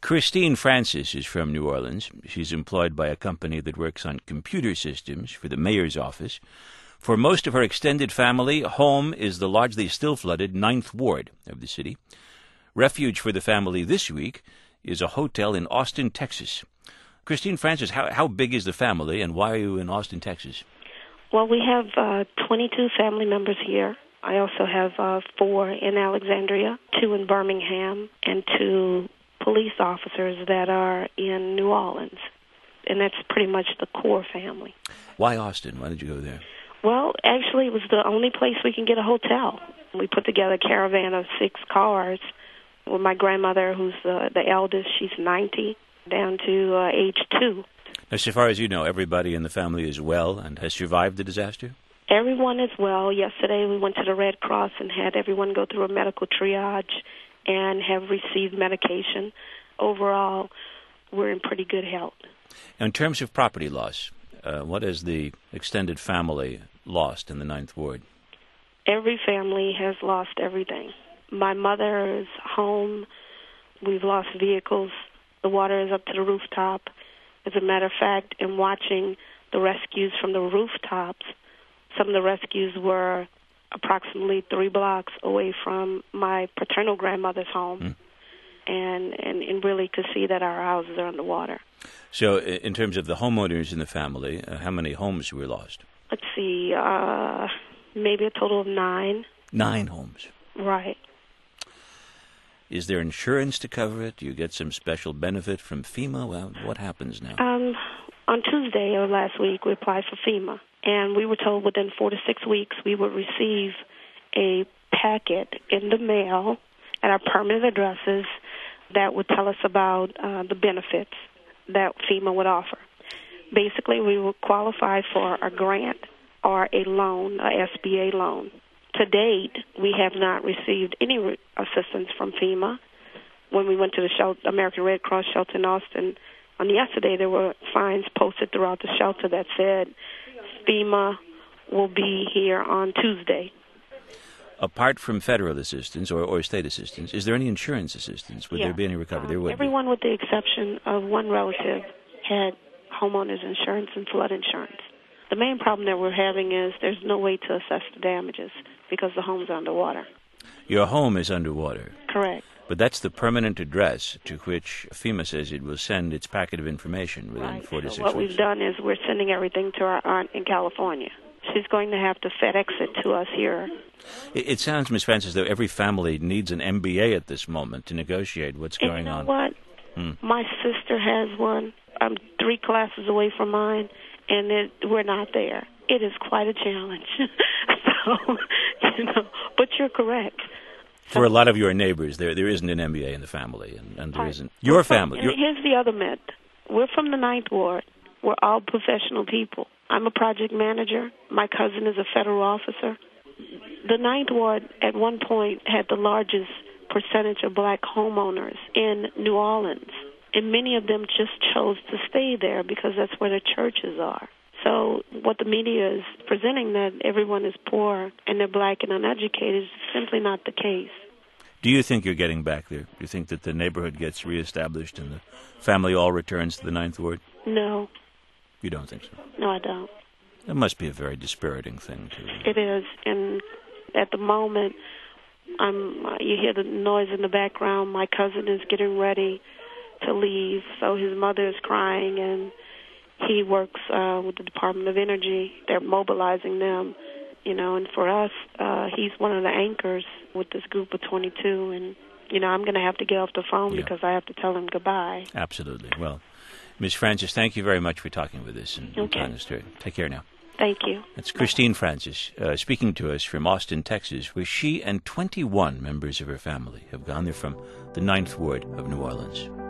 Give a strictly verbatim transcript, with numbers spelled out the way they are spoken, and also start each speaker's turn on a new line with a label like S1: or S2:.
S1: Christine Francis is from New Orleans. She's employed by a company that works on computer systems for the mayor's office. For most of her extended family, home is the largely still flooded Ninth Ward of the city. Refuge for the family this week is a hotel in Austin, Texas. Christine Francis, how, how big is the family, and why are you in Austin, Texas?
S2: Well, we have uh, twenty-two family members here. I also have uh, four in Alexandria, two in Birmingham, and two police officers that are in New Orleans. And that's pretty much the core family.
S1: Why Austin? Why did you go there?
S2: Well, actually, it was the only place we can get a hotel. We put together a caravan of six cars with my grandmother, who's uh, the eldest. She's ninety, down to uh, age two.
S1: Now, so far as you know, everybody in the family is well and has survived the disaster?
S2: Everyone is well. Yesterday we went to the Red Cross and had everyone go through a medical triage and have received medication. Overall, we're in pretty good health.
S1: In terms of property loss, uh, what has the extended family lost in the Ninth Ward?
S2: Every family has lost everything. My mother's home, we've lost vehicles. The water is up to the rooftop. As a matter of fact, in watching the rescues from the rooftops, some of the rescues were approximately three blocks away from my paternal grandmother's home, mm. and, and, and really could see that our houses are underwater.
S1: So in terms of the homeowners in the family, uh, how many homes were lost?
S2: Let's see, uh, maybe a total of nine.
S1: Nine homes.
S2: Right.
S1: Is there insurance to cover it? Do you get some special benefit from FEMA? Well, what happens now?
S2: Um, on Tuesday of last week, we applied for FEMA, and we were told within four to six weeks we would receive a packet in the mail at our permanent addresses that would tell us about uh, the benefits that FEMA would offer. Basically, we would qualify for a grant or a loan, a S B A loan. To date, we have not received any re- assistance from FEMA. When we went to the shelter, American Red Cross shelter in Austin, on yesterday there were signs posted throughout the shelter that said FEMA will be here on Tuesday.
S1: Apart from federal assistance or, or state assistance, is there any insurance assistance? Would
S2: yeah.
S1: there be any recovery?
S2: Um,
S1: there would
S2: everyone,
S1: be.
S2: with the exception of one relative, had homeowners insurance and flood insurance. The main problem that we're having is there's no way to assess the damages because the home's underwater.
S1: Your home is underwater.
S2: Correct.
S1: But that's the permanent address to which FEMA says it will send its packet of information within
S2: right.
S1: four to
S2: so
S1: six
S2: what
S1: weeks.
S2: We've done is we're sending everything to our aunt in California. She's going to have to FedEx it to us here.
S1: It, it sounds, Miz Francis, though every family needs an M B A at this moment to negotiate what's
S2: and
S1: going
S2: you know
S1: on.
S2: What?
S1: Hmm.
S2: My sister has one. I'm three classes away from mine, and it, we're not there. It is quite a challenge. so, you know, but you're correct.
S1: For a lot of your neighbors, there there isn't an M B A in the family, and, and there
S2: right.
S1: isn't. Your
S2: well,
S1: family.
S2: Your... Here's the other myth. We're from the Ninth Ward. We're all professional people. I'm a project manager. My cousin is a federal officer. The Ninth Ward at one point had the largest percentage of black homeowners in New Orleans, and many of them just chose to stay there because that's where the churches are. So what the media is presenting, that everyone is poor and they're black and uneducated, is simply not the case.
S1: Do you think you're getting back there? Do you think that the neighborhood gets reestablished and the family all returns to the Ninth Ward?
S2: No.
S1: You don't think so?
S2: No, I don't.
S1: It must be a very dispiriting thing to...
S2: It is, and at the moment, I'm, uh, you hear the noise in the background. My cousin is getting ready to leave, so his mother is crying, and he works uh, with the Department of Energy. They're mobilizing them, you know, and for us, uh, he's one of the anchors with this group of twenty-two, and, you know, I'm going to have to get off the phone yeah. because I have to tell him goodbye.
S1: Absolutely. Well, Miz Francis, thank you very much for talking with us. And
S2: okay.
S1: Take care now.
S2: Thank you.
S1: That's Christine Francis uh, speaking to us from Austin, Texas, where she and twenty-one members of her family have gone there from the Ninth Ward of New Orleans.